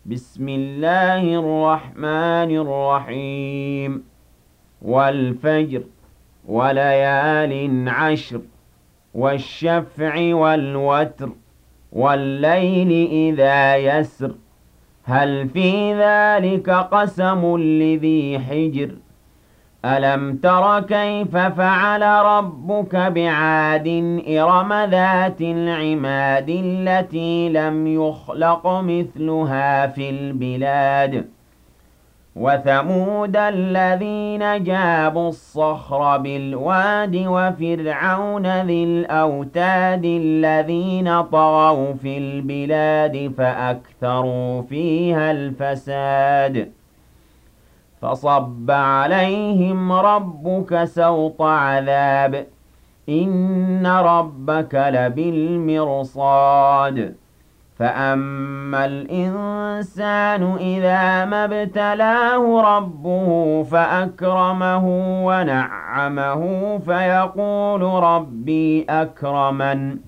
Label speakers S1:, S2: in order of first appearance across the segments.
S1: بسم الله الرحمن الرحيم والفجر وليال عشر والشفع والوتر والليل إذا يسر هل في ذلك قسم لذي حجر ألم تر كيف فعل ربك بعاد إرم ذات العماد التي لم يخلق مثلها في البلاد وثمود الذين جابوا الصخر بالواد وفرعون ذي الأوتاد الذين طغوا في البلاد فأكثروا فيها الفساد فصب عليهم ربك سوط عذاب إن ربك لبالمرصاد فأما الإنسان إذا ما ابتلاه ربه فأكرمه ونعمه فيقول ربي أكرمن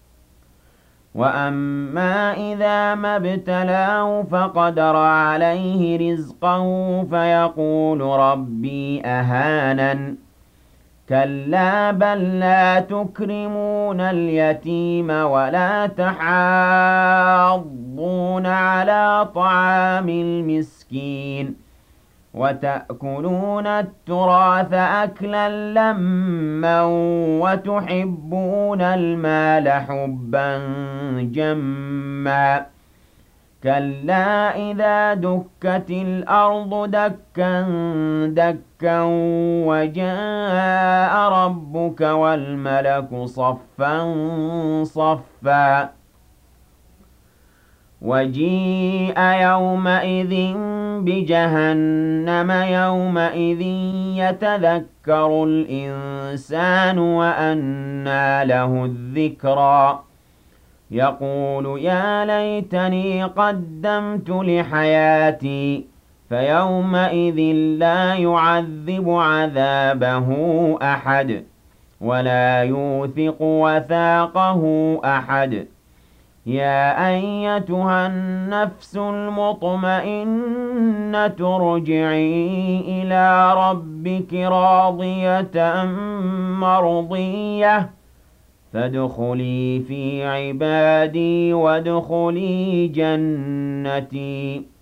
S1: وأما إذا ما ابتلاه فقدر عليه رزقه فيقول ربي أهانن كلا بل لا تكرمون اليتيم ولا تحاضون على طعام المسكين وتأكلون التراث أكلا لما وتحبون المال حبا جما كلا إذا دكت الأرض دكا دكا وجاء ربك والملك صفا صفا وجيء يومئذ بجهنم يومئذ يتذكر الإنسان وأنى له الذكرى يقول يا ليتني قدمت لحياتي فيومئذ لا يعذب عذابه أحد ولا يوثق وثاقه أحد يا أيتها النفس المطمئنة ارجعي إلى ربك راضية مرضية فادخلي في عبادي وادخلي جنتي